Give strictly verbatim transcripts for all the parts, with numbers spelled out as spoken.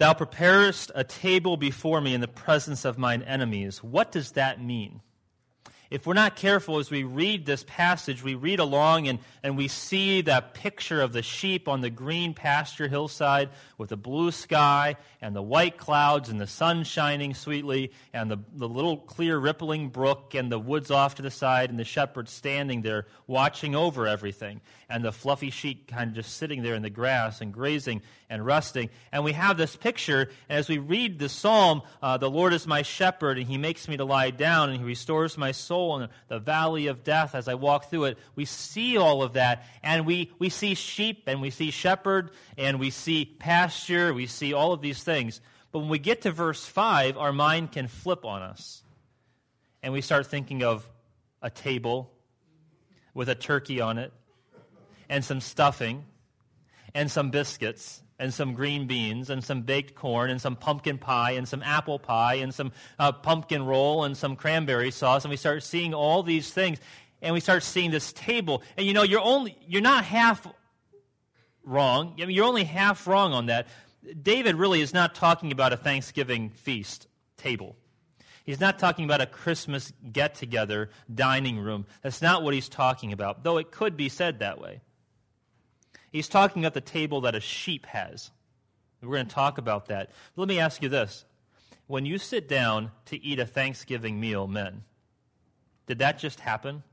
Thou preparest a table before me in the presence of mine enemies. What does that mean? If we're not careful as we read this passage, we read along and, and we see that picture of the sheep on the green pasture hillside with the blue sky and the white clouds and the sun shining sweetly and the, the little clear rippling brook and the woods off to the side and the shepherd standing there watching over everything and the fluffy sheep kind of just sitting there in the grass and grazing and resting. And we have this picture, and as we read the psalm, uh, the Lord is my shepherd, and he makes me to lie down, and he restores my soul in the valley of death as I walk through it. We see all of that, and we, we see sheep, and we see shepherd, and we see pasture, we see all of these things. But when we get to verse five, our mind can flip on us, and we start thinking of a table with a turkey on it, and some stuffing, and some biscuits, and some green beans, and some baked corn, and some pumpkin pie, and some apple pie, and some uh, pumpkin roll, and some cranberry sauce, and we start seeing all these things, and we start seeing this table, and you know, you're only you're not half wrong. I mean, you're only half wrong on that. David really is not talking about a Thanksgiving feast table. He's not talking about a Christmas get-together dining room. That's not what he's talking about, though it could be said that way. He's talking about the table that a sheep has. We're going to talk about that. But let me ask you this. When you sit down to eat a Thanksgiving meal, men, did that just happen?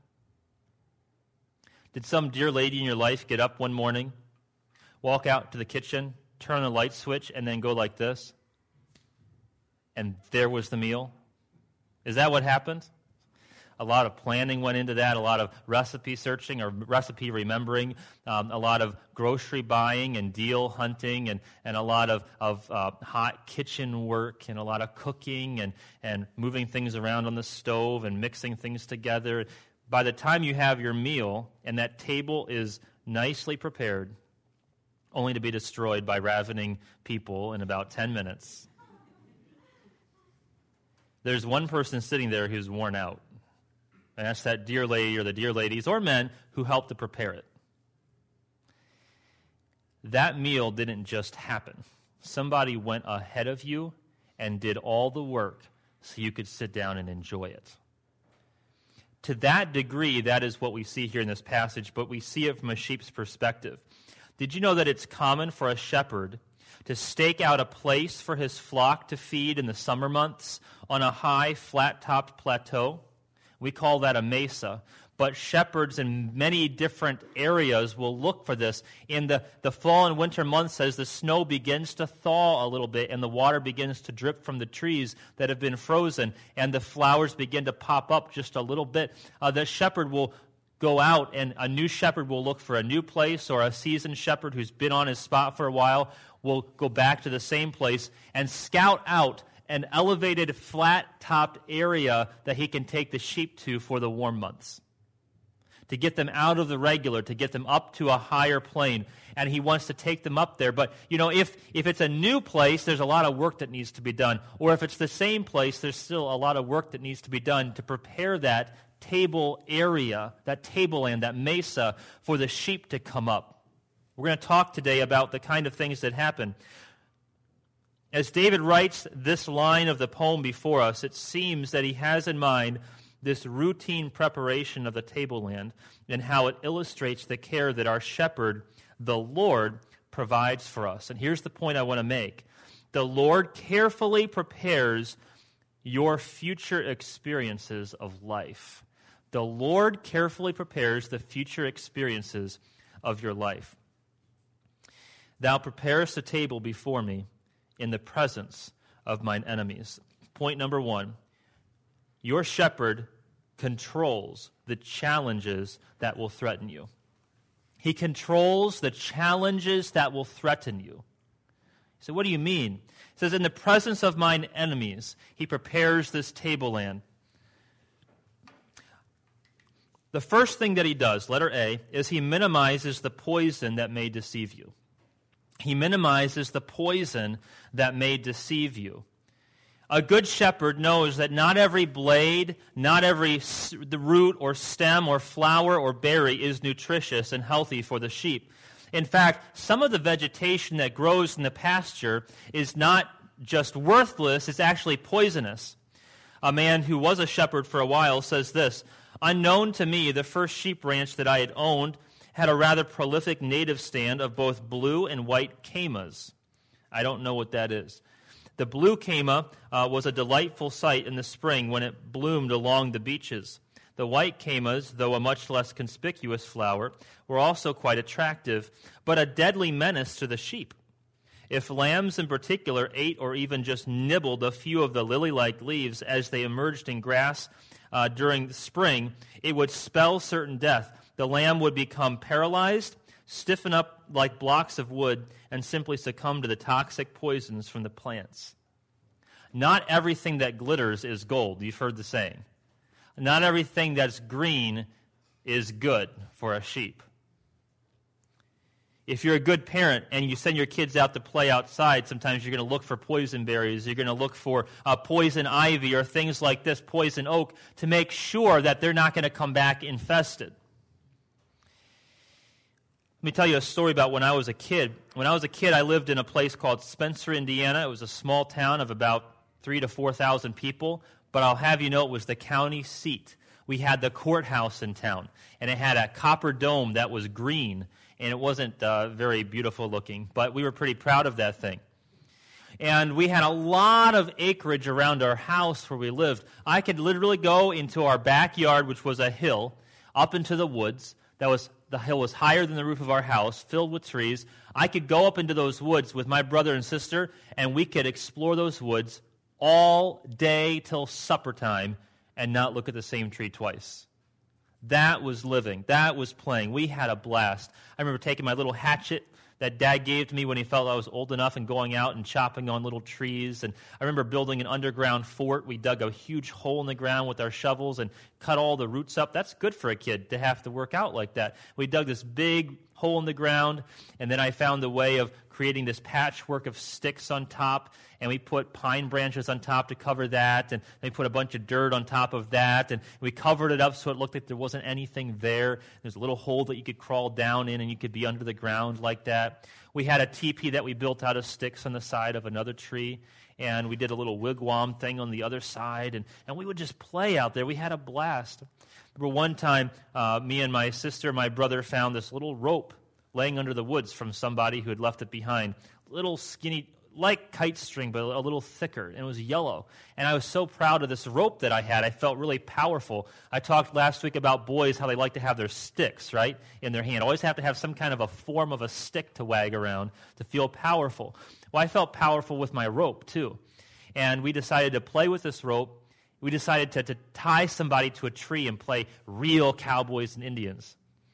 Did some dear lady in your life get up one morning, walk out to the kitchen, turn a light switch, and then go like this? And there was the meal? Is that what happened? A lot of planning went into that, a lot of recipe searching or recipe remembering, um, a lot of grocery buying and deal hunting, and, and a lot of, of uh, hot kitchen work, and a lot of cooking and, and moving things around on the stove and mixing things together. By the time you have your meal and that table is nicely prepared, only to be destroyed by ravening people in about ten minutes, there's one person sitting there who's worn out. And that's that dear lady or the dear ladies or men who helped to prepare it. That meal didn't just happen. Somebody went ahead of you and did all the work so you could sit down and enjoy it. To that degree, that is what we see here in this passage, but we see it from a sheep's perspective. Did you know that it's common for a shepherd to stake out a place for his flock to feed in the summer months on a high, flat-topped plateau? We call that a mesa. But shepherds in many different areas will look for this. In the, the fall and winter months, as the snow begins to thaw a little bit and the water begins to drip from the trees that have been frozen and the flowers begin to pop up just a little bit, uh, the shepherd will go out, and a new shepherd will look for a new place, or a seasoned shepherd who's been on his spot for a while will go back to the same place and scout out an elevated, flat-topped area that he can take the sheep to for the warm months, to get them out of the regular, to get them up to a higher plane. And he wants to take them up there. But, you know, if, if it's a new place, there's a lot of work that needs to be done. Or if it's the same place, there's still a lot of work that needs to be done to prepare that table area, that tableland, that mesa, for the sheep to come up. We're going to talk today about the kind of things that happen. As David writes this line of the poem before us, it seems that he has in mind this routine preparation of the tableland and how it illustrates the care that our shepherd, the Lord, provides for us. And here's the point I want to make. The Lord carefully prepares your future experiences of life. The Lord carefully prepares the future experiences of your life. Thou preparest a table before me in the presence of mine enemies. Point number one, your shepherd controls the challenges that will threaten you. He controls the challenges that will threaten you. So what do you mean? It says, in the presence of mine enemies, he prepares this tableland. The first thing that he does, letter A, is he minimizes the poison that may deceive you. He minimizes the poison that may deceive you. A good shepherd knows that not every blade, not every the root or stem or flower or berry is nutritious and healthy for the sheep. In fact, some of the vegetation that grows in the pasture is not just worthless, it's actually poisonous. A man who was a shepherd for a while says this, "Unknown to me, the first sheep ranch that I had owned had a rather prolific native stand of both blue and white camas." I don't know what that is. The blue cama uh, was a delightful sight in the spring when it bloomed along the beaches. The white camas, though a much less conspicuous flower, were also quite attractive, but a deadly menace to the sheep. If lambs in particular ate or even just nibbled a few of the lily-like leaves as they emerged in grass uh, during the spring, it would spell certain death. The lamb would become paralyzed, stiffen up like blocks of wood, and simply succumb to the toxic poisons from the plants. Not everything that glitters is gold. You've heard the saying. Not everything that's green is good for a sheep. If you're a good parent and you send your kids out to play outside, sometimes you're going to look for poison berries, you're going to look for uh, poison ivy or things like this, poison oak, to make sure that they're not going to come back infested. Let me tell you a story about when I was a kid. When I was a kid, I lived in a place called Spencer, Indiana. It was a small town of about three to four thousand people, but I'll have you know it was the county seat. We had the courthouse in town, and it had a copper dome that was green, and it wasn't uh, very beautiful looking, but we were pretty proud of that thing. And we had a lot of acreage around our house where we lived. I could literally go into our backyard, which was a hill, up into the woods. That was the hill was higher than the roof of our house, filled with trees. I could go up into those woods with my brother and sister, and we could explore those woods all day till supper time and not look at the same tree twice. That was living. That was playing. We had a blast. I remember taking my little hatchet that Dad gave to me when he felt I was old enough and going out and chopping on little trees. And I remember building an underground fort. We dug a huge hole in the ground with our shovels and cut all the roots up. That's good for a kid to have to work out like that. We dug this big hole in the ground, and then I found a way of creating this patchwork of sticks on top, and we put pine branches on top to cover that, and we put a bunch of dirt on top of that, and we covered it up so it looked like there wasn't anything there. There's a little hole that you could crawl down in, and you could be under the ground like that. We had a teepee that we built out of sticks on the side of another tree, and we did a little wigwam thing on the other side, and, and we would just play out there. We had a blast. Remember one time, uh, me and my sister, my brother, found this little rope laying under the woods from somebody who had left it behind. Little skinny, like kite string, but a little thicker, and it was yellow. And I was so proud of this rope that I had. I felt really powerful. I talked last week about boys, how they like to have their sticks, right, in their hand. Always have to have some kind of a form of a stick to wag around to feel powerful. Well, I felt powerful with my rope, too. And we decided to play with this rope. We decided to, to tie somebody to a tree and play real cowboys and Indians.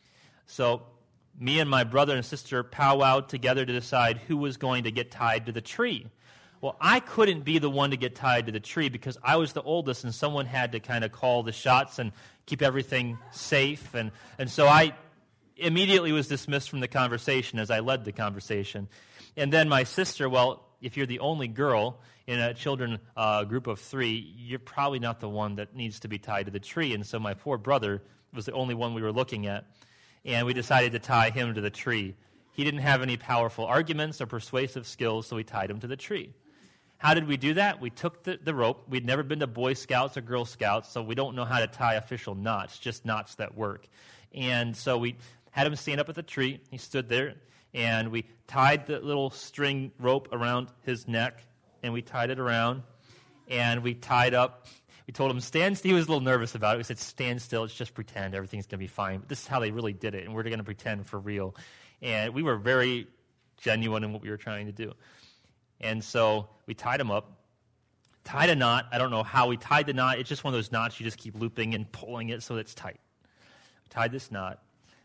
So me and my brother and sister powwowed together to decide who was going to get tied to the tree. Well, I couldn't be the one to get tied to the tree because I was the oldest, and someone had to kind of call the shots and keep everything safe. And, and so I immediately was dismissed from the conversation as I led the conversation. And then my sister, well, if you're the only girl in a children uh, group of three, you're probably not the one that needs to be tied to the tree. And so my poor brother was the only one we were looking at. And we decided to tie him to the tree. He didn't have any powerful arguments or persuasive skills, so we tied him to the tree. How did we do that? We took the, the rope. We'd never been to Boy Scouts or Girl Scouts, so we don't know how to tie official knots, just knots that work. And so we had him stand up at the tree. He stood there, and we tied the little string rope around his neck, and we tied it around, and we tied up. We told him, stand still. He was a little nervous about it. We said, stand still. It's just pretend. Everything's going to be fine. But this is how they really did it, and we're going to pretend for real. And we were very genuine in what we were trying to do. And so we tied him up, tied a knot. I don't know how we tied the knot. It's just one of those knots you just keep looping and pulling it so it's tight. We tied this knot.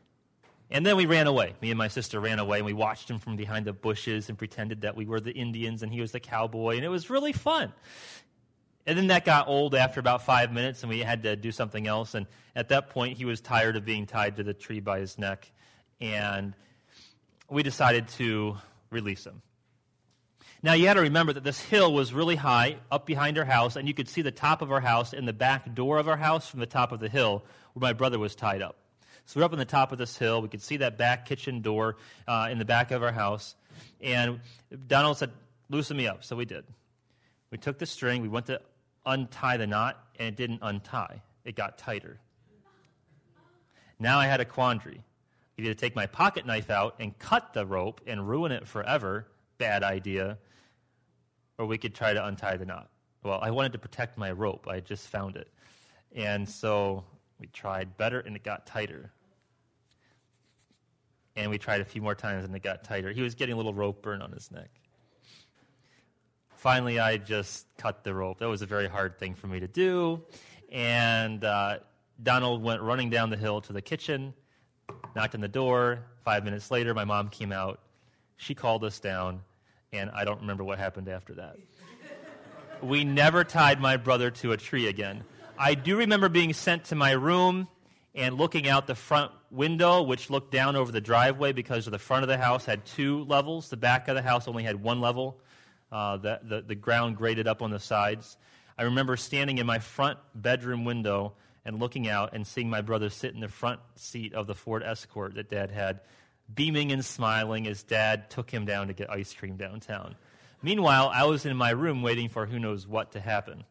And then we ran away. Me and my sister ran away, and we watched him from behind the bushes and pretended that we were the Indians and he was the cowboy, and it was really fun. And then that got old after about five minutes, and we had to do something else. And at that point, he was tired of being tied to the tree by his neck, and we decided to release him. Now, you got to remember that this hill was really high up behind our house, and you could see the top of our house and the back door of our house from the top of the hill where my brother was tied up. So we're up on the top of this hill. We could see that back kitchen door uh, in the back of our house. And Donald said, loosen me up. So we did. We took the string. We went to untie the knot, and it didn't untie. It got tighter. Now I had a quandary. Either take my pocket knife out and cut the rope and ruin it forever, bad idea, or we could try to untie the knot. Well, I wanted to protect my rope. I just found it. And so we tried better, and it got tighter. And we tried a few more times, and it got tighter. He was getting a little rope burn on his neck. Finally, I just cut the rope. That was a very hard thing for me to do. And uh, Donald went running down the hill to the kitchen, knocked on the door. Five minutes later, my mom came out. She called us down, and I don't remember what happened after that. We never tied my brother to a tree again. I do remember being sent to my room and looking out the front window, which looked down over the driveway because the front of the house had two levels. The back of the house only had one level. Uh, the, the, the ground graded up on the sides. I remember standing in my front bedroom window and looking out and seeing my brother sit in the front seat of the Ford Escort that Dad had, beaming and smiling as Dad took him down to get ice cream downtown. Meanwhile, I was in my room waiting for who knows what to happen.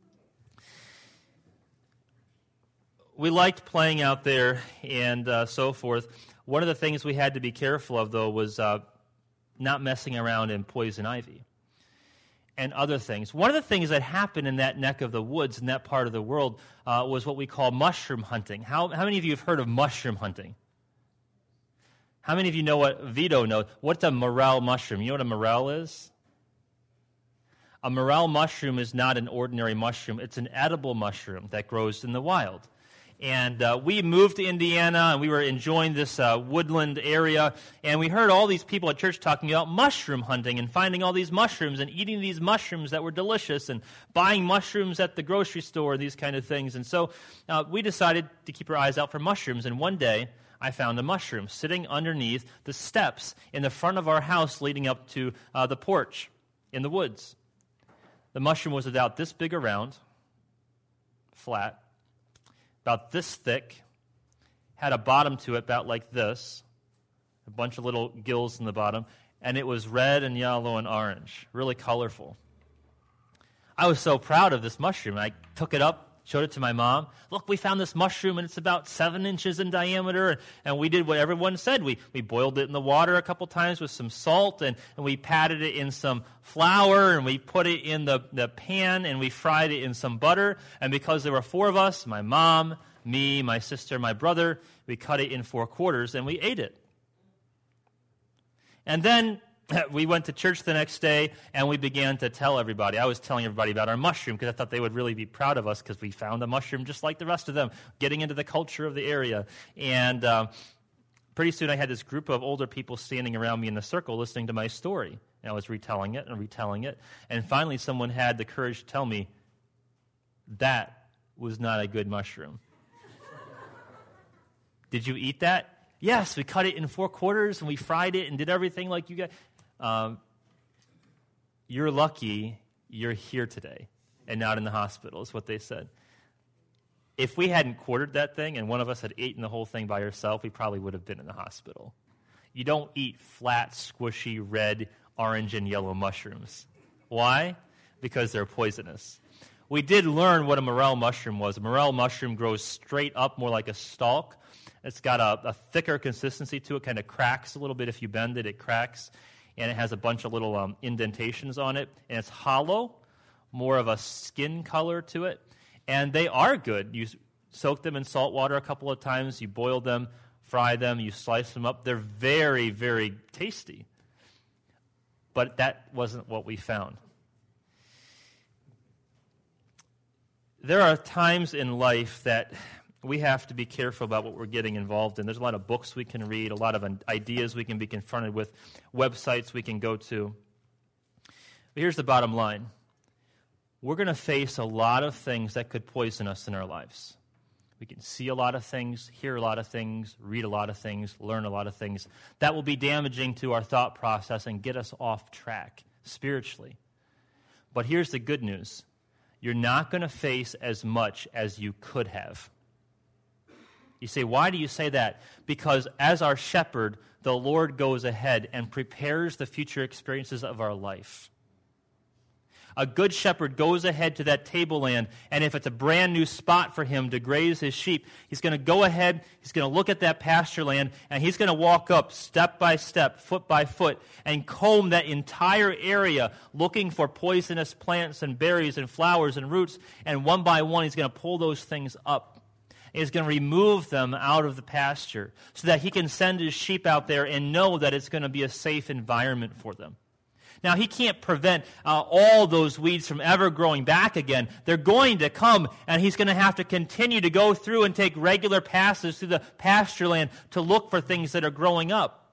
We liked playing out there and uh, so forth. One of the things we had to be careful of, though, was uh, not messing around in poison ivy and other things. One of the things that happened in that neck of the woods, in that part of the world, uh, was what we call mushroom hunting. How, how many of you have heard of mushroom hunting? How many of you know what Vito knows? What's a morel mushroom? You know what a morel is? A morel mushroom is not an ordinary mushroom. It's an edible mushroom that grows in the wild. And uh, we moved to Indiana, and we were enjoying this uh, woodland area, and we heard all these people at church talking about mushroom hunting and finding all these mushrooms and eating these mushrooms that were delicious and buying mushrooms at the grocery store, these kind of things. And so uh, we decided to keep our eyes out for mushrooms, and one day I found a mushroom sitting underneath the steps in the front of our house leading up to uh, the porch in the woods. The mushroom was about this big around, flat, about this thick, had a bottom to it about like this, a bunch of little gills in the bottom, and it was red and yellow and orange, really colorful. I was so proud of this mushroom. I took it up, showed it to my mom. Look, we found this mushroom, and it's about seven inches in diameter, and we did what everyone said. We we boiled it in the water a couple times with some salt, and, and we patted it in some flour, and we put it in the, the pan, and we fried it in some butter. And because there were four of us, my mom, me, my sister, my brother, we cut it in four quarters, and we ate it. And then we went to church the next day, and we began to tell everybody. I was telling everybody about our mushroom because I thought they would really be proud of us because we found a mushroom just like the rest of them, getting into the culture of the area. And uh, pretty soon I had this group of older people standing around me in a circle listening to my story. And I was retelling it and retelling it. And finally someone had the courage to tell me, that was not a good mushroom. Did you eat that? Yes, we cut it in four quarters, and we fried it and did everything like you guys. Um, you're lucky you're here today and not in the hospital, is what they said. If we hadn't quartered that thing and one of us had eaten the whole thing by herself, we probably would have been in the hospital. You don't eat flat, squishy, red, orange, and yellow mushrooms. Why? Because they're poisonous. We did learn what a morel mushroom was. A morel mushroom grows straight up, more like a stalk. It's got a, a thicker consistency to it, kind of cracks a little bit. If you bend it, it cracks. And it has a bunch of little um, indentations on it. And it's hollow, more of a skin color to it. And they are good. You soak them in salt water a couple of times. You boil them, fry them, you slice them up. They're very, very tasty. But that wasn't what we found. There are times in life that we have to be careful about what we're getting involved in. There's a lot of books we can read, a lot of ideas we can be confronted with, websites we can go to. But here's the bottom line. We're going to face a lot of things that could poison us in our lives. We can see a lot of things, hear a lot of things, read a lot of things, learn a lot of things. That will be damaging to our thought process and get us off track spiritually. But here's the good news. You're not going to face as much as you could have. You say, why do you say that? Because as our shepherd, the Lord goes ahead and prepares the future experiences of our life. A good shepherd goes ahead to that tableland, and if it's a brand new spot for him to graze his sheep, he's going to go ahead, he's going to look at that pasture land, and he's going to walk up step by step, foot by foot, and comb that entire area looking for poisonous plants and berries and flowers and roots, and one by one he's going to pull those things up. He's going to remove them out of the pasture so that he can send his sheep out there and know that it's going to be a safe environment for them. Now, he can't prevent uh, all those weeds from ever growing back again. They're going to come, and he's going to have to continue to go through and take regular passes through the pasture land to look for things that are growing up.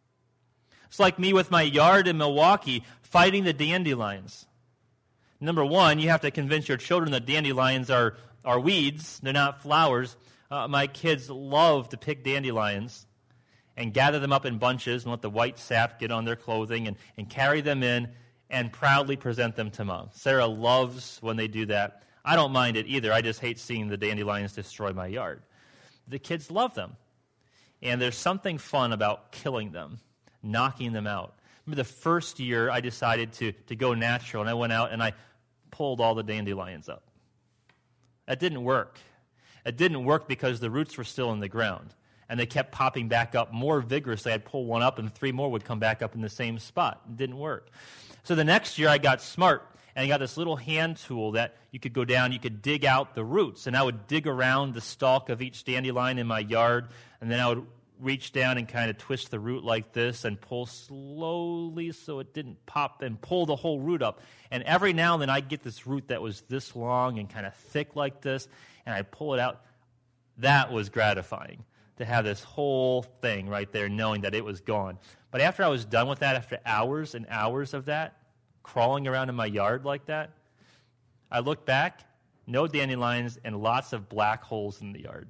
It's like me with my yard in Milwaukee fighting the dandelions. Number one, you have to convince your children that dandelions are, are weeds. They're not flowers. Uh, my kids love to pick dandelions and gather them up in bunches and let the white sap get on their clothing and, and carry them in and proudly present them to Mom. Sarah loves when they do that. I don't mind it either. I just hate seeing the dandelions destroy my yard. The kids love them. And there's something fun about killing them, knocking them out. Remember the first year I decided to, to go natural, and I went out and I pulled all the dandelions up. That didn't work. It didn't work because the roots were still in the ground. And they kept popping back up more vigorously. I'd pull one up, and three more would come back up in the same spot. It didn't work. So the next year, I got smart, and I got this little hand tool that you could go down, you could dig out the roots. And I would dig around the stalk of each dandelion in my yard, and then I would reach down and kind of twist the root like this and pull slowly so it didn't pop, and pull the whole root up. And every now and then, I'd get this root that was this long and kind of thick like this, and I'd pull it out. That was gratifying, to have this whole thing right there knowing that it was gone. But after I was done with that, after hours and hours of that, crawling around in my yard like that, I looked back, no dandelions, and lots of black holes in the yard.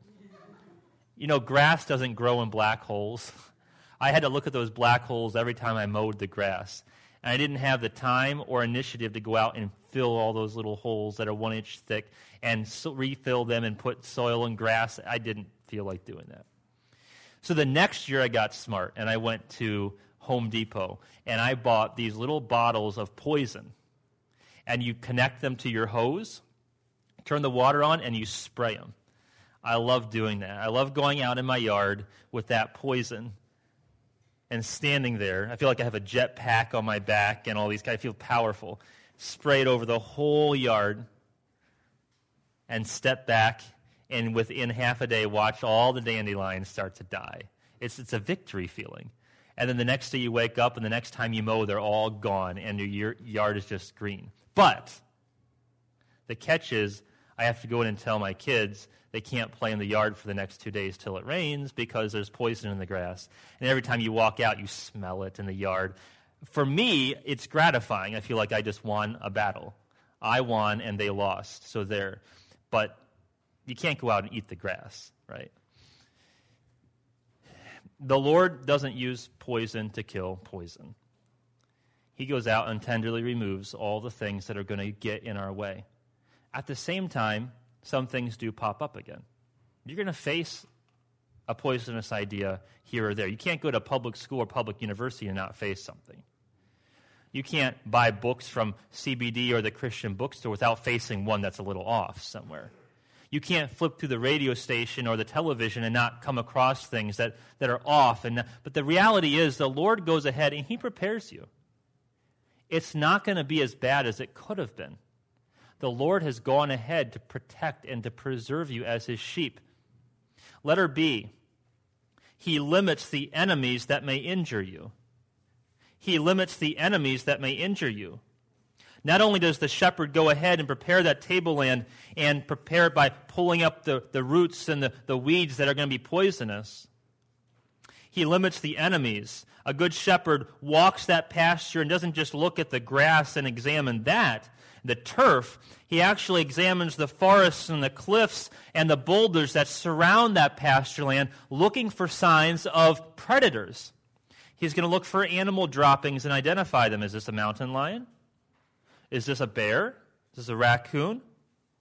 You know, grass doesn't grow in black holes. I had to look at those black holes every time I mowed the grass. And I didn't have the time or initiative to go out and fill all those little holes that are one inch thick and so refill them and put soil and grass. I didn't feel like doing that. So the next year I got smart, and I went to Home Depot, and I bought these little bottles of poison. And you connect them to your hose, turn the water on, and you spray them. I love doing that. I love going out in my yard with that poison and standing there. I feel like I have a jet pack on my back and all these guys. I feel powerful. Spray it over the whole yard and step back, and within half a day, watch all the dandelions start to die. It's it's a victory feeling. And then the next day you wake up, and the next time you mow, they're all gone, and your yard is just green. But the catch is, I have to go in and tell my kids they can't play in the yard for the next two days till it rains because there's poison in the grass. And every time you walk out, you smell it in the yard. For me, it's gratifying. I feel like I just won a battle. I won, and they lost, so there. But you can't go out and eat the grass, right? The Lord doesn't use poison to kill poison. He goes out and tenderly removes all the things that are going to get in our way. At the same time, some things do pop up again. You're going to face a poisonous idea here or there. You can't go to public school or public university and not face something. You can't buy books from C B D or the Christian bookstore without facing one that's a little off somewhere. You can't flip through the radio station or the television and not come across things that, that are off. And but the reality is the Lord goes ahead and He prepares you. It's not going to be as bad as it could have been. The Lord has gone ahead to protect and to preserve you as His sheep. Letter B, He limits the enemies that may injure you. He limits the enemies that may injure you. Not only does the shepherd go ahead and prepare that tableland and prepare it by pulling up the, the roots and the, the weeds that are going to be poisonous, He limits the enemies. A good shepherd walks that pasture and doesn't just look at the grass and examine that, the turf. He actually examines the forests and the cliffs and the boulders that surround that pasture land, looking for signs of predators. He's going to look for animal droppings and identify them. Is this a mountain lion? Is this a bear? Is this a raccoon?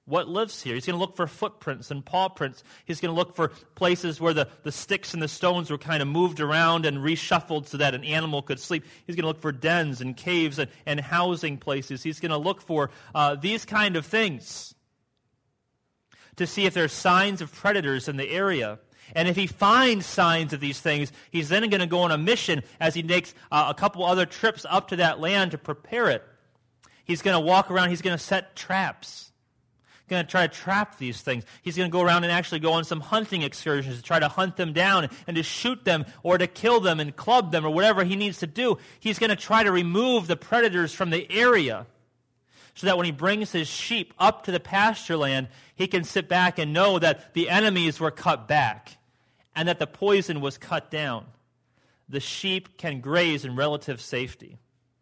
what lives here. He's going to look for footprints and paw prints. He's going to look for places where the, the sticks and the stones were kind of moved around and reshuffled so that an animal could sleep. He's going to look for dens and caves and, and housing places. He's going to look for uh, these kind of things to see if there's signs of predators in the area. And if he finds signs of these things, he's then going to go on a mission as he makes uh, a couple other trips up to that land to prepare it. He's going to walk around. He's going to set traps. He's going to try to trap these things. He's going to go around and actually go on some hunting excursions to try to hunt them down and to shoot them or to kill them and club them or whatever he needs to do. He's going to try to remove the predators from the area so that when he brings his sheep up to the pasture land, he can sit back and know that the enemies were cut back and that the poison was cut down. The sheep can graze in relative safety.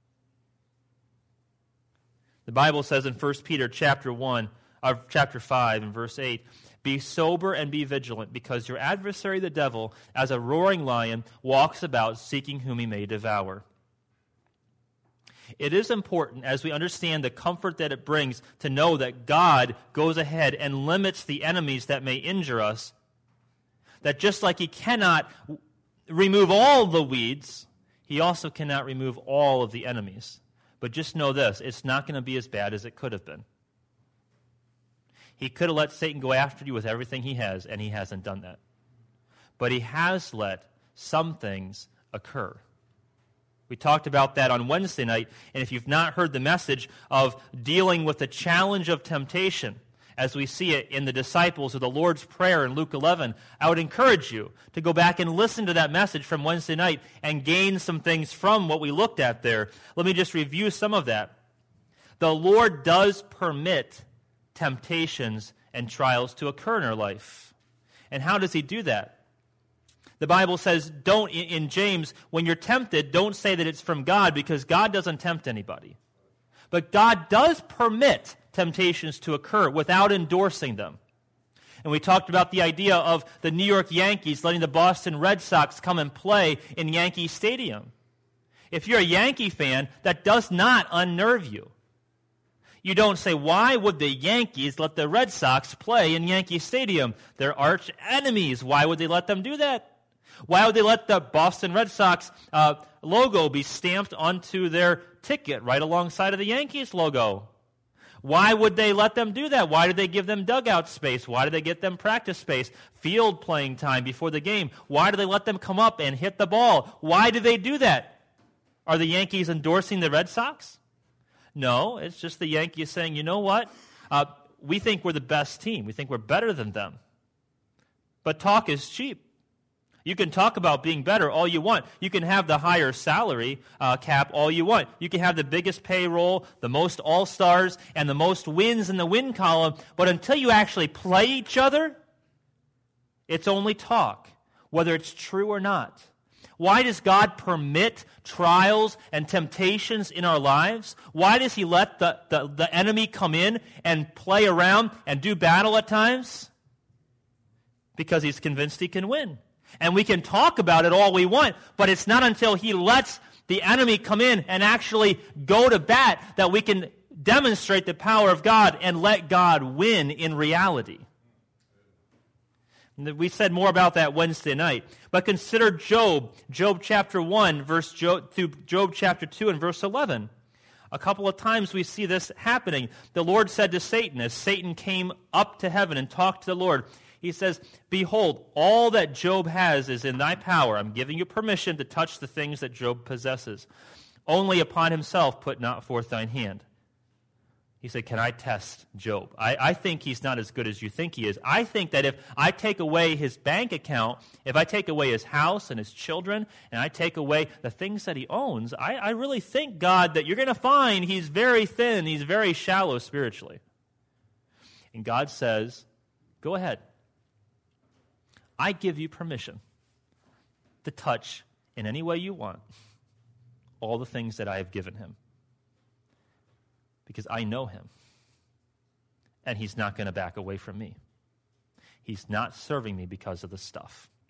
The Bible says in First Peter chapter one, or chapter five and verse eight, "Be sober and be vigilant, because your adversary the devil, as a roaring lion, walks about seeking whom he may devour." It is important, as we understand the comfort that it brings, to know that God goes ahead and limits the enemies that may injure us, that just like he cannot remove all the weeds, he also cannot remove all of the enemies. But just know this, it's not going to be as bad as it could have been. He could have let Satan go after you with everything he has, and he hasn't done that. But he has let some things occur. We talked about that on Wednesday night, and if you've not heard the message of dealing with the challenge of temptation, as we see it in the disciples of the Lord's Prayer in Luke eleven, I would encourage you to go back and listen to that message from Wednesday night and gain some things from what we looked at there. Let me just review some of that. The Lord does permit temptations and trials to occur in our life. And how does he do that? The Bible says, don't, in James, when you're tempted, don't say that it's from God, because God doesn't tempt anybody. But God does permit temptations to occur without endorsing them. And we talked about the idea of the New York Yankees letting the Boston Red Sox come and play in Yankee Stadium. If you're a Yankee fan, that does not unnerve you. You don't say, why would the Yankees let the Red Sox play in Yankee Stadium? They're arch enemies. Why would they let them do that? Why would they let the Boston Red Sox uh, logo be stamped onto their ticket right alongside of the Yankees logo? Why would they let them do that? Why did they give them dugout space? Why did they get them practice space, field playing time before the game? Why do they let them come up and hit the ball? Why do they do that? Are the Yankees endorsing the Red Sox? No, it's just the Yankees saying, you know what? Uh, we think we're the best team. We think we're better than them. But talk is cheap. You can talk about being better all you want. You can have the higher salary uh, cap all you want. You can have the biggest payroll, the most all-stars, and the most wins in the win column. But until you actually play each other, it's only talk, whether it's true or not. Why does God permit trials and temptations in our lives? Why does he let the, the, the enemy come in and play around and do battle at times? Because he's convinced he can win. And we can talk about it all we want, but it's not until he lets the enemy come in and actually go to bat that we can demonstrate the power of God and let God win in reality. We said more about that Wednesday night. But consider Job, Job chapter one, verse Job, through Job chapter two and verse eleven. A couple of times we see this happening. The Lord said to Satan, as Satan came up to heaven and talked to the Lord, he says, behold, all that Job has is in thy power. I'm giving you permission to touch the things that Job possesses. Only upon himself put not forth thine hand. He said, can I test Job? I, I think he's not as good as you think he is. I think that if I take away his bank account, if I take away his house and his children, and I take away the things that he owns, I, I really think, God, that you're going to find he's very thin, he's very shallow spiritually. And God says, go ahead. I give you permission to touch in any way you want all the things that I have given him. Because I know him. And he's not going to back away from me. He's not serving me because of the stuff.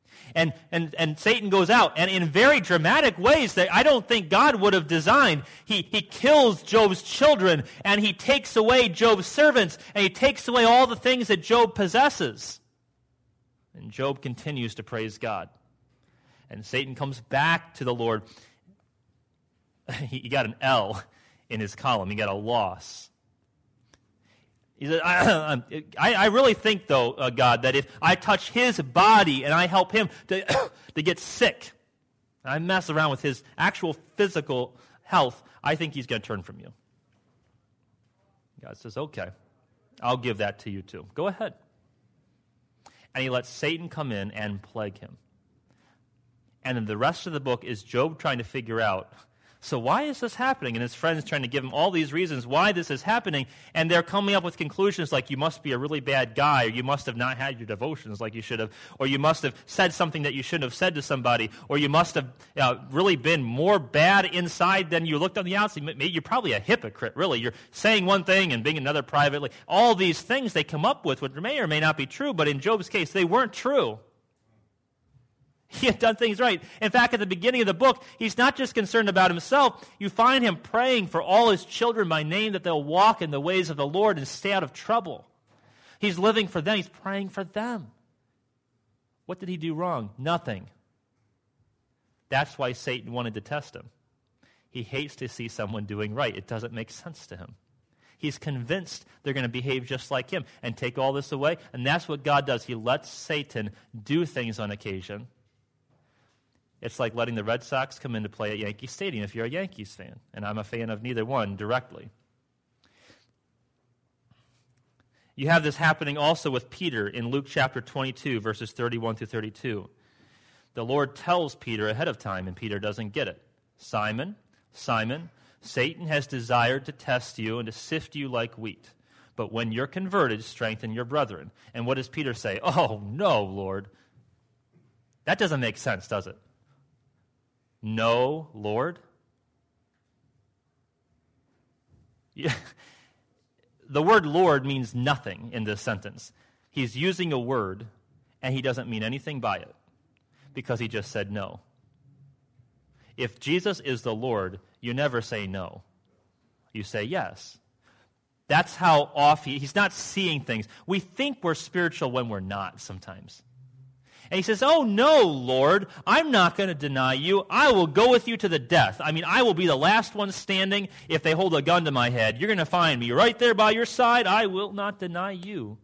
And, and, and Satan goes out, and in very dramatic ways that I don't think God would have designed, he, he kills Job's children, and he takes away Job's servants, and he takes away all the things that Job possesses. And Job continues to praise God. And Satan comes back to the Lord. He, he got an L in his column. He got a loss. He said, I, I, I really think, though, uh, God, that if I touch his body and I help him to, to get sick, I mess around with his actual physical health, I think he's going to turn from you. God says, okay, I'll give that to you too. Go ahead. And he lets Satan come in and plague him. And then the rest of the book is Job trying to figure out, so why is this happening? And his friends trying to give him all these reasons why this is happening, and they're coming up with conclusions like you must be a really bad guy, or you must have not had your devotions like you should have, or you must have said something that you shouldn't have said to somebody, or you must have uh, really been more bad inside than you looked on the outside. You're probably a hypocrite, really. You're saying one thing and being another privately. All these things they come up with, which may or may not be true, but in Job's case, they weren't true. He had done things right. In fact, at the beginning of the book, he's not just concerned about himself. You find him praying for all his children by name that they'll walk in the ways of the Lord and stay out of trouble. He's living for them. He's praying for them. What did he do wrong? Nothing. That's why Satan wanted to test him. He hates to see someone doing right. It doesn't make sense to him. He's convinced they're going to behave just like him and take all this away. And that's what God does. He lets Satan do things on occasion. It's like letting the Red Sox come in to play at Yankee Stadium if you're a Yankees fan, and I'm a fan of neither one directly. You have this happening also with Peter in Luke chapter twenty-two, verses thirty-one through thirty-two. The Lord tells Peter ahead of time, and Peter doesn't get it. Simon, Simon, Satan has desired to test you and to sift you like wheat. But when you're converted, strengthen your brethren. And what does Peter say? Oh, no, Lord. That doesn't make sense, does it? No, Lord? Yeah. The word Lord means nothing in this sentence. He's using a word, and he doesn't mean anything by it, because he just said no. If Jesus is the Lord, you never say no. You say yes. That's how off he, he's not seeing things. We think we're spiritual when we're not sometimes. And he says, oh, no, Lord, I'm not going to deny you. I will go with you to the death. I mean, I will be the last one standing if they hold a gun to my head. You're going to find me right there by your side. I will not deny you.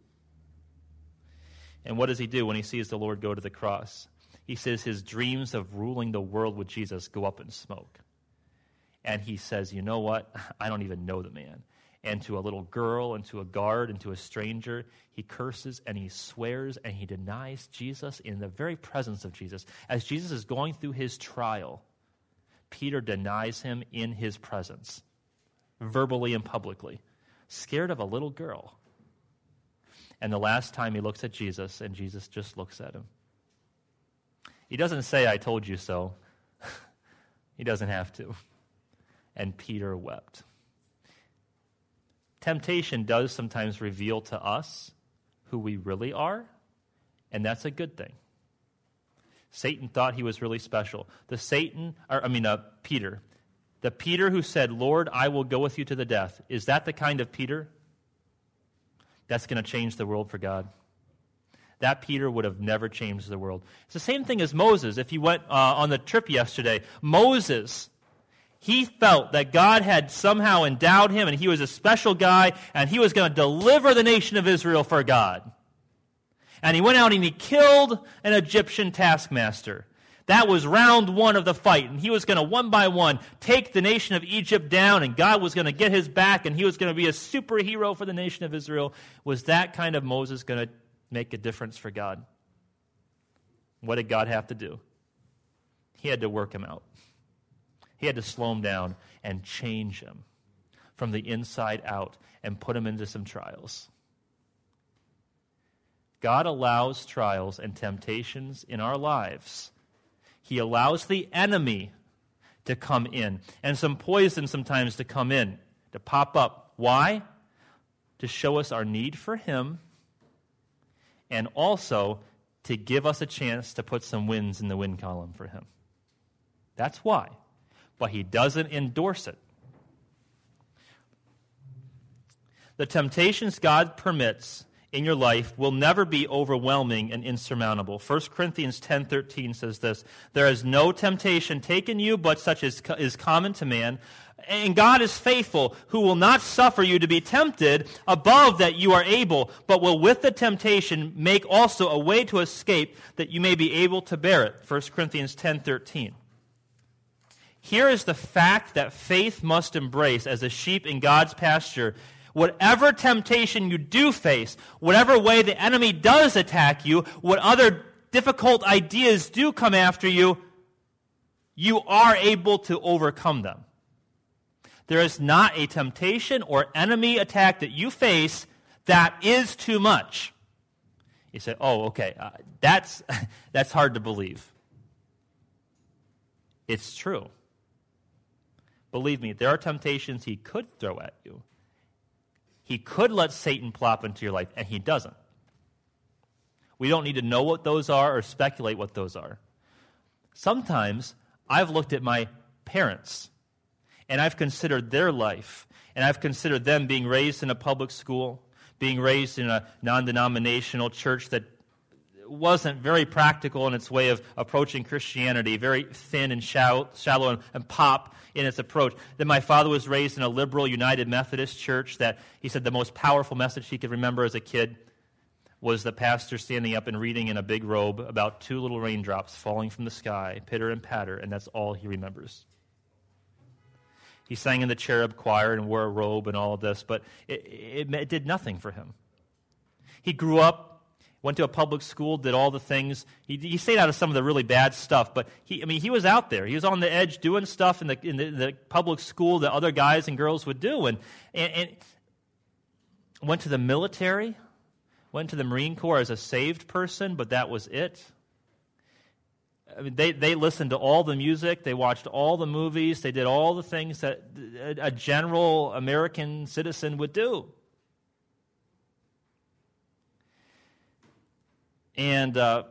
And what does he do when he sees the Lord go to the cross? He says his dreams of ruling the world with Jesus go up in smoke. And he says, you know what? I don't even know the man. And to a little girl, and to a guard, and to a stranger, he curses and he swears and he denies Jesus in the very presence of Jesus. As Jesus is going through his trial, Peter denies him in his presence, verbally and publicly, scared of a little girl. And the last time he looks at Jesus, and Jesus just looks at him. He doesn't say, I told you so. He doesn't have to. And Peter wept. Temptation does sometimes reveal to us who we really are, and that's a good thing. Satan thought he was really special. The Satan, or I mean, uh, Peter, the Peter who said, Lord, I will go with you to the death, is that the kind of Peter that's going to change the world for God? That Peter would have never changed the world. It's the same thing as Moses. If you went uh, on the trip yesterday, Moses, he felt that God had somehow endowed him and he was a special guy and he was going to deliver the nation of Israel for God. And he went out and he killed an Egyptian taskmaster. That was round one of the fight. And he was going to one by one take the nation of Egypt down, and God was going to get his back, and he was going to be a superhero for the nation of Israel. Was that kind of Moses going to make a difference for God? What did God have to do? He had to work him out. He had to slow him down and change him from the inside out and put him into some trials. God allows trials and temptations in our lives. He allows the enemy to come in and some poison sometimes to come in, to pop up. Why? To show us our need for him and also to give us a chance to put some wins in the win column for him. That's why. But he doesn't endorse it. The temptations God permits in your life will never be overwhelming and insurmountable. First Corinthians ten thirteen says this, there is no temptation taken you but such as is common to man. And God is faithful, who will not suffer you to be tempted above that you are able, but will with the temptation make also a way to escape that you may be able to bear it. First Corinthians ten thirteen. Here is the fact that faith must embrace as a sheep in God's pasture. Whatever temptation you do face, whatever way the enemy does attack you, what other difficult ideas do come after you, you are able to overcome them. There is not a temptation or enemy attack that you face that is too much. You say, oh, okay, uh, that's, that's hard to believe. It's true. Believe me, there are temptations he could throw at you. He could let Satan plop into your life, and he doesn't. We don't need to know what those are or speculate what those are. Sometimes I've looked at my parents, and I've considered their life, and I've considered them being raised in a public school, being raised in a non-denominational church that wasn't very practical in its way of approaching Christianity, very thin and shallow, shallow and, and pop in its approach. Then my father was raised in a liberal United Methodist church that he said the most powerful message he could remember as a kid was the pastor standing up and reading in a big robe about two little raindrops falling from the sky, pitter and patter, and that's all he remembers. He sang in the cherub choir and wore a robe and all of this, but it, it, it did nothing for him. He grew up, went to a public school, did all the things. He, he stayed out of some of the really bad stuff, but he, I mean, he was out there. He was on the edge doing stuff in the in the, the public school that other guys and girls would do, and, and and went to the military, went to the Marine Corps as a saved person, but that was it. I mean, they they listened to all the music, they watched all the movies, they did all the things that a, a general American citizen would do. And uh,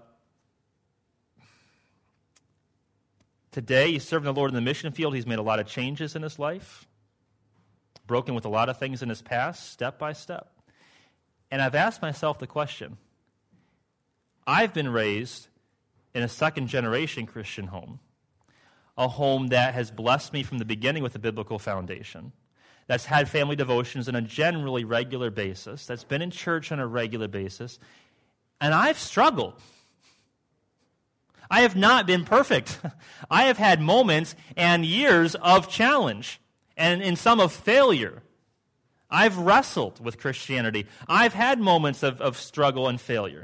today, he's serving the Lord in the mission field. He's made a lot of changes in his life, broken with a lot of things in his past, step by step. And I've asked myself the question, I've been raised in a second-generation Christian home, a home that has blessed me from the beginning with a biblical foundation, that's had family devotions on a generally regular basis, that's been in church on a regular basis, and I've struggled. I have not been perfect. I have had moments and years of challenge, and in some of failure. I've wrestled with Christianity. I've had moments of, of struggle and failure.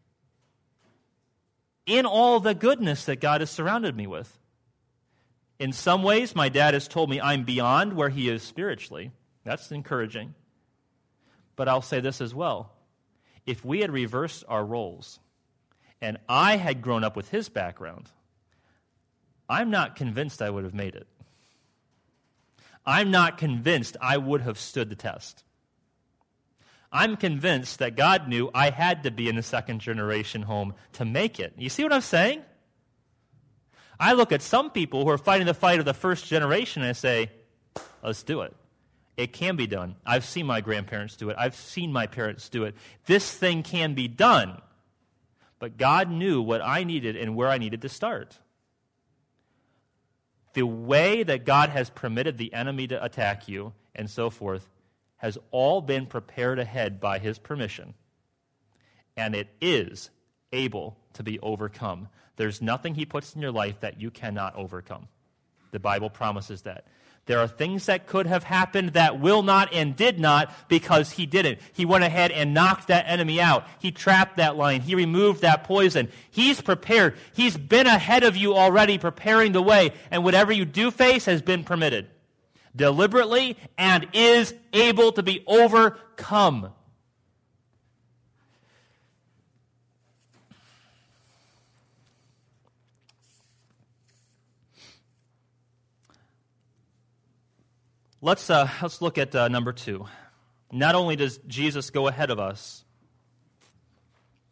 In all the goodness that God has surrounded me with. In some ways, my dad has told me I'm beyond where he is spiritually. That's encouraging. But I'll say this as well. If we had reversed our roles, and I had grown up with his background, I'm not convinced I would have made it. I'm not convinced I would have stood the test. I'm convinced that God knew I had to be in a second-generation home to make it. You see what I'm saying? I look at some people who are fighting the fight of the first generation and I say, let's do it. It can be done. I've seen my grandparents do it. I've seen my parents do it. This thing can be done. But God knew what I needed and where I needed to start. The way that God has permitted the enemy to attack you and so forth has all been prepared ahead by his permission. And it is able to be overcome. There's nothing he puts in your life that you cannot overcome. The Bible promises that. There are things that could have happened that will not and did not because he didn't. He went ahead and knocked that enemy out. He trapped that lion. He removed that poison. He's prepared. He's been ahead of you already preparing the way. And whatever you do face has been permitted deliberately and is able to be overcome. Let's uh, let's look at uh, number two. Not only does Jesus go ahead of us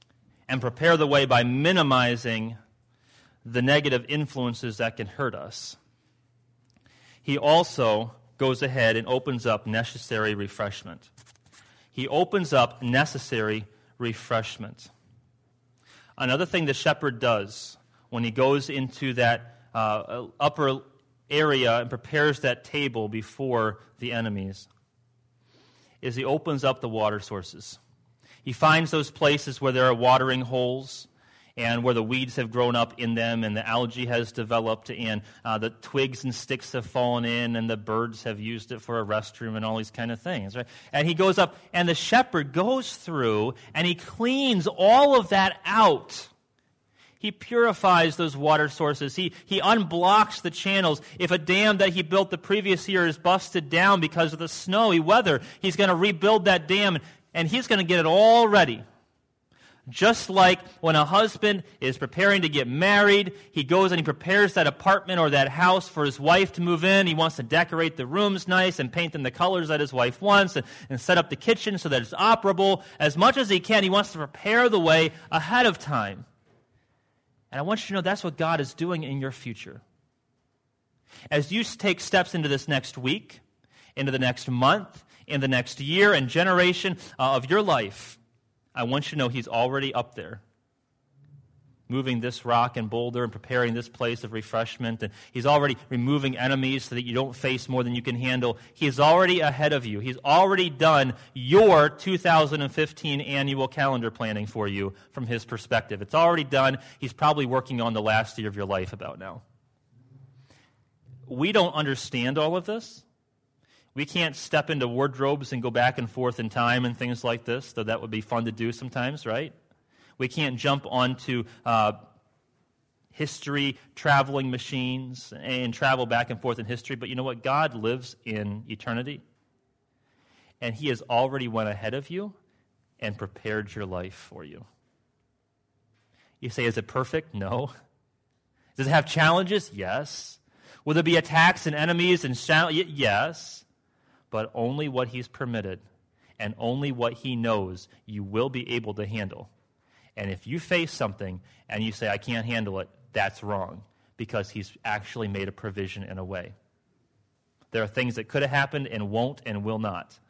and prepare the way by minimizing the negative influences that can hurt us, he also goes ahead and opens up necessary refreshment. He opens up necessary refreshment. Another thing the shepherd does when he goes into that uh, upper area and prepares that table before the enemies is he opens up the water sources. He finds those places where there are watering holes and where the weeds have grown up in them and the algae has developed and uh, the twigs and sticks have fallen in and the birds have used it for a restroom and all these kind of things. Right? And he goes up and the shepherd goes through and he cleans all of that out. He purifies those water sources. He, he unblocks the channels. If a dam that he built the previous year is busted down because of the snowy weather, he's going to rebuild that dam, and he's going to get it all ready. Just like when a husband is preparing to get married, he goes and he prepares that apartment or that house for his wife to move in. He wants to decorate the rooms nice and paint them the colors that his wife wants and, and set up the kitchen so that it's operable. As much as he can, he wants to prepare the way ahead of time. And I want you to know that's what God is doing in your future. As you take steps into this next week, into the next month, in the next year and generation uh, of your life, I want you to know he's already up there, moving this rock and boulder and preparing this place of refreshment. And he's already removing enemies so that you don't face more than you can handle. He's already ahead of you. He's already done your two thousand fifteen annual calendar planning for you from his perspective. It's already done. He's probably working on the last year of your life about now. We don't understand all of this. We can't step into wardrobes and go back and forth in time and things like this, though that would be fun to do sometimes, right? We can't jump onto uh, history traveling machines and travel back and forth in history. But you know what? God lives in eternity. And he has already went ahead of you and prepared your life for you. You say, is it perfect? No. Does it have challenges? Yes. Will there be attacks and enemies and challenges? Yes. But only what he's permitted and only what he knows you will be able to handle. And if you face something and you say, I can't handle it, that's wrong, because he's actually made a provision in a way. There are things that could have happened and won't and will not.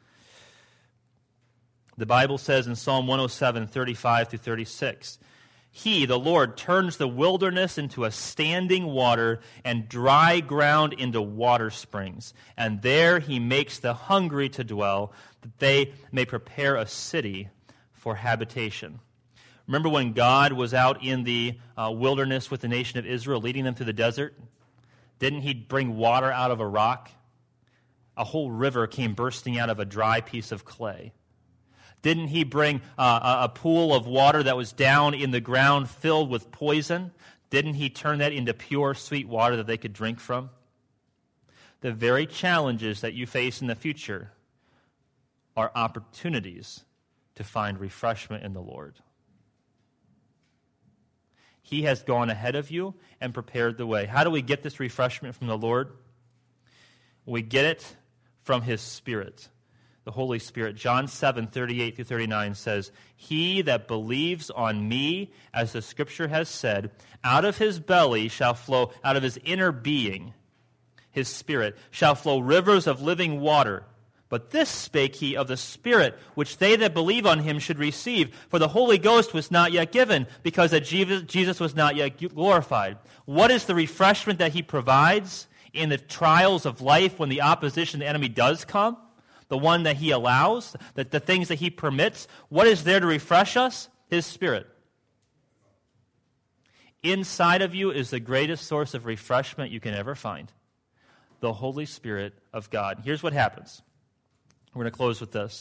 The Bible says in Psalm one oh seven, thirty-five through thirty-six, he, the Lord, turns the wilderness into a standing water and dry ground into water springs. And there he makes the hungry to dwell, that they may prepare a city for habitation. Remember when God was out in the uh, wilderness with the nation of Israel, leading them through the desert? Didn't he bring water out of a rock? A whole river came bursting out of a dry piece of clay. Didn't he bring uh, a pool of water that was down in the ground filled with poison? Didn't he turn that into pure, sweet water that they could drink from? The very challenges that you face in the future are opportunities to find refreshment in the Lord. He has gone ahead of you and prepared the way. How do we get this refreshment from the Lord? We get it from his Spirit, the Holy Spirit. John seven, thirty-eight through thirty-nine says, he that believes on me, as the Scripture has said, out of his belly shall flow, out of his inner being, his Spirit, shall flow rivers of living water. But this spake he of the Spirit, which they that believe on him should receive. For the Holy Ghost was not yet given, because that Jesus was not yet glorified. What is the refreshment that he provides in the trials of life when the opposition, the enemy does come? The one that he allows, that the things that he permits. What is there to refresh us? His Spirit. Inside of you is the greatest source of refreshment you can ever find. The Holy Spirit of God. Here's what happens. We're going to close with this.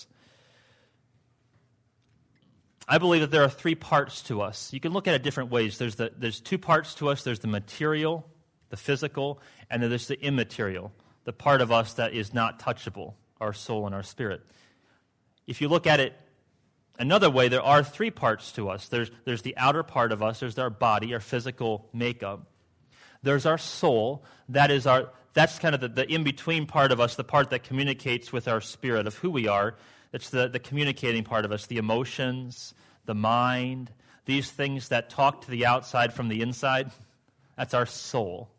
I believe that there are three parts to us. You can look at it different ways. There's the there's two parts to us. There's the material, the physical, and then there's the immaterial, the part of us that is not touchable, our soul and our spirit. If you look at it another way, there are three parts to us. There's, there's the outer part of us. There's our body, our physical makeup. There's our soul. That is our, that's kind of the, the in-between part of us, the part that communicates with our spirit of who we are. It's the, the communicating part of us, the emotions, the mind, these things that talk to the outside from the inside, that's our soul.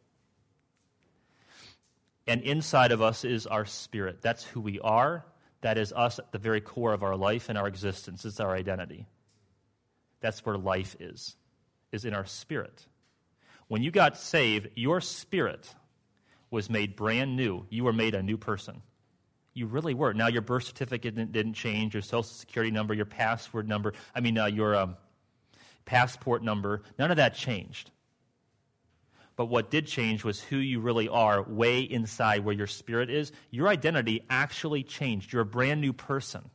And inside of us is our spirit. That's who we are. That is us at the very core of our life and our existence. It's our identity. That's where life is, is in our spirit. When you got saved, your spirit was made brand new. You were made a new person. You really were. Now your birth certificate didn't, didn't change, your social security number, your password number, I mean uh, your um, passport number, none of that changed. But what did change was who you really are way inside where your spirit is. Your identity actually changed. You're a brand new person.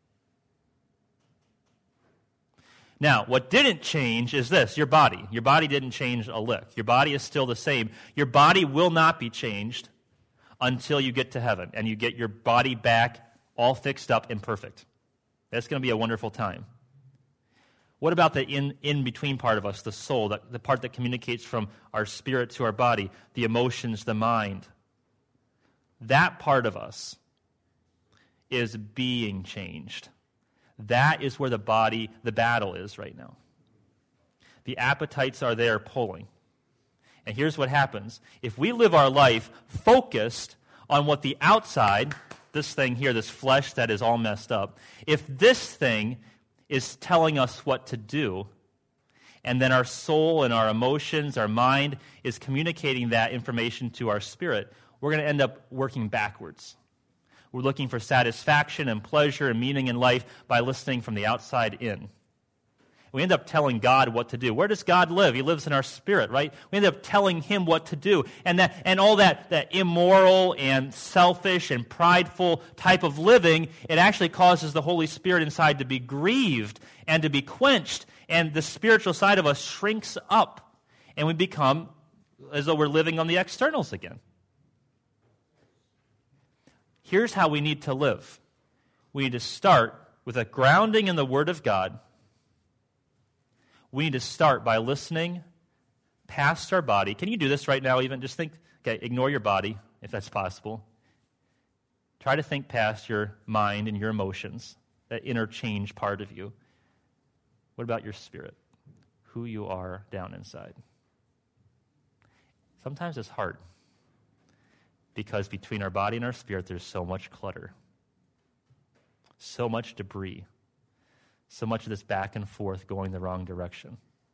Now, what didn't change is this, your body. Your body didn't change a lick. Your body is still the same. Your body will not be changed until you get to heaven and you get your body back all fixed up and perfect. That's going to be a wonderful time. What about the in, in-between part of us, the soul, the, the part that communicates from our spirit to our body, the emotions, the mind? That part of us is being changed. That is where the body, the battle is right now. The appetites are there pulling. And here's what happens. If we live our life focused on what the outside, this thing here, this flesh that is all messed up, if this thing is telling us what to do, and then our soul and our emotions, our mind is communicating that information to our spirit, we're going to end up working backwards. We're looking for satisfaction and pleasure and meaning in life by listening from the outside in. We end up telling God what to do. Where does God live? He lives in our spirit, right? We end up telling him what to do. And that and all that, that immoral and selfish and prideful type of living, it actually causes the Holy Spirit inside to be grieved and to be quenched. And the spiritual side of us shrinks up. And we become as though we're living on the externals again. Here's how we need to live. We need to start with a grounding in the Word of God. We need to start by listening past our body. Can you do this right now even? Just think, okay, ignore your body if that's possible. Try to think past your mind and your emotions, that interchange part of you. What about your spirit? Who you are down inside. Sometimes it's hard because between our body and our spirit there's so much clutter, so much debris. So much of this back and forth going the wrong direction.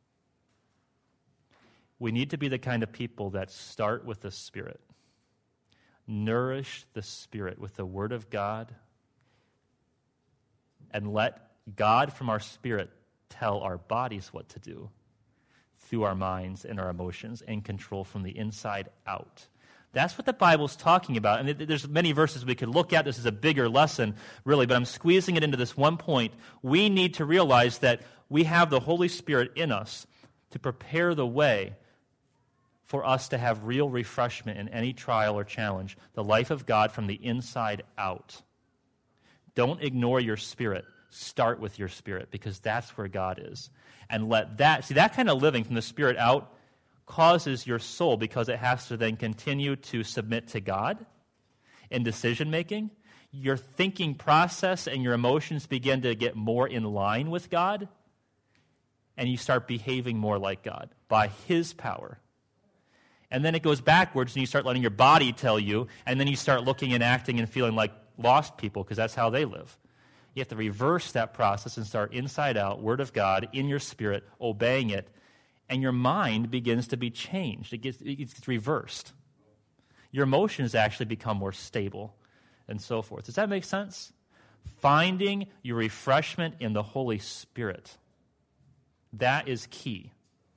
We need to be the kind of people that start with the Spirit. Nourish the Spirit with the Word of God. And let God from our spirit tell our bodies what to do through our minds and our emotions and control from the inside out. That's what the Bible's talking about. And there's many verses we could look at. This is a bigger lesson, really, but I'm squeezing it into this one point. We need to realize that we have the Holy Spirit in us to prepare the way for us to have real refreshment in any trial or challenge, the life of God from the inside out. Don't ignore your spirit. Start with your spirit, because that's where God is. And let that, see, that kind of living from the spirit out causes your soul, because it has to then continue to submit to God in decision-making. Your thinking process and your emotions begin to get more in line with God, and you start behaving more like God by His power. And then it goes backwards, and you start letting your body tell you, and then you start looking and acting and feeling like lost people, because that's how they live. You have to reverse that process and start inside out, Word of God, in your spirit, obeying it, and your mind begins to be changed. It gets, it gets reversed. Your emotions actually become more stable and so forth. Does that make sense? Finding your refreshment in the Holy Spirit. That is key.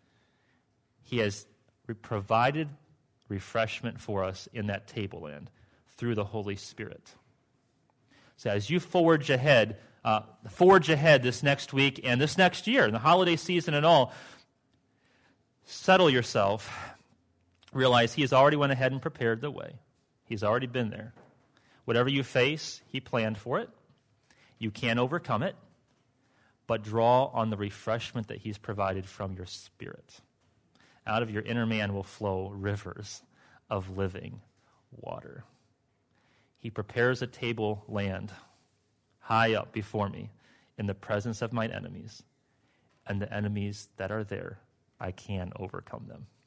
He has re- provided refreshment for us in that tableland through the Holy Spirit. So as you forge ahead, uh, forge ahead this next week and this next year, and the holiday season and all, settle yourself. Realize He has already went ahead and prepared the way. He's already been there. Whatever you face, He planned for it. You can't overcome it, but draw on the refreshment that He's provided from your spirit. Out of your inner man will flow rivers of living water. He prepares a table land high up before me in the presence of mine enemies. and the enemies that are there, I can overcome them.